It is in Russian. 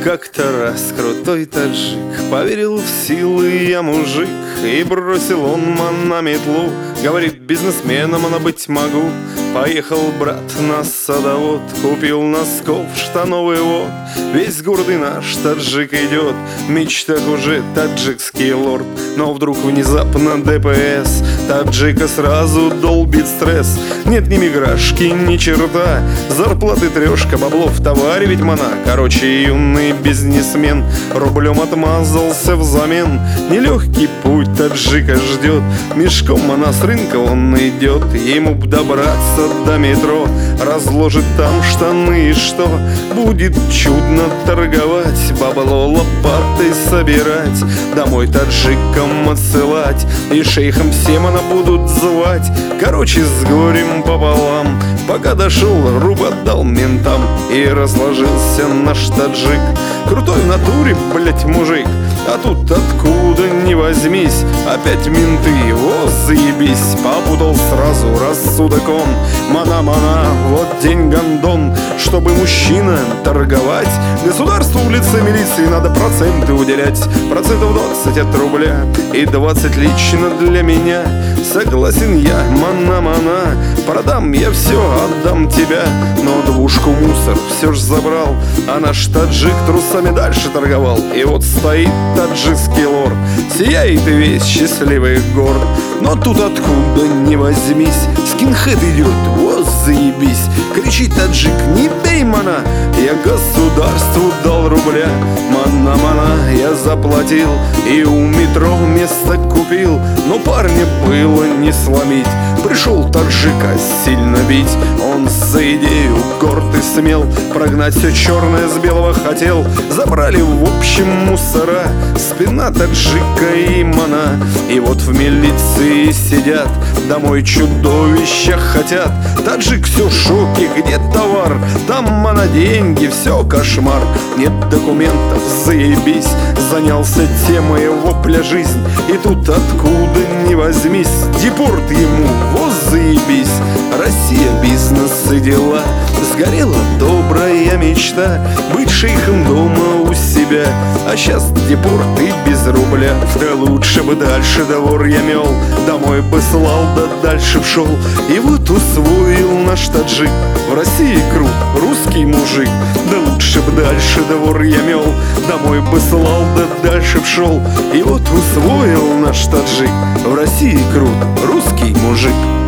Как-то раз крутой таджик поверил в силы я мужик, и бросил он на метлу. Говорит, бизнесменом она быть могу. Поехал брат на садовод, купил носков штановый вот. Весь гордый наш таджик идет, в мечтах уже таджикский лорд. Но вдруг внезапно ДПС таджика сразу долбит стресс. Нет ни миграшки, ни черта, зарплаты трешка, бабло в товаре ведь мана. Короче, юный бизнесмен рублем отмазался взамен. Нелегкий путь таджика ждет, мешком она с рынка он идет. Ему б добраться до метро, разложит там штаны, и что? Будет чудно торговать, бабло лопатой собирать, домой таджикам отсылать, и шейхам всем она будут звать. Короче, с горем пополам, пока дошел, руб отдал ментам, и разложился наш таджик. Крутой в натуре, блять, мужик, а тут откуда ни возьмись опять менты, о, заебись. Попутал сразу рассудок он, мана-мана, вот день гондон. Чтобы мужчина торговать, государству в лице милиции надо проценты уделять. Процентов 20 от рубля и 20 лично для меня. Согласен я, мана-мана, продам я все, отдам тебя. Но двушку мусор все ж забрал, а наш таджик трусами дальше торговал. И вот стоит таджикский лорд, сияет и весь счастливый горд. Но тут откуда ни возьмись скинхед идет, вот заебись. Кричит таджик, не бей, мана, я государству дал рубля. Мана-мана, я заплатил и у метро место купил. Но парня было не сломить, пришел таджика сильно бить. Он за идею горд и смел, прогнать все черное с белого хотел. Забрали в общем мусора, спина таджика и мана. И вот в милиции сидят, домой чудовища хотят. Таджик все в шоке, где товар? Там мана деньги, все кошмар. Нет документов, заебись, занялся темой вопля жизнь. И тут откуда ни возьмись депорт ему, вот заебись. Россия, бизнес и дела, сгорела добрая мечта быть шейхом дома у себя. А сейчас депорт и без рубля. Да лучше бы дальше двор я мел, домой бы слал, да дальше вшел. И вот усвоил наш таджик, в России крут русский мужик. Да лучше бы дальше двор я мел, домой бы слал, да дальше вшел. И вот усвоил наш таджик, в России крут русский мужик.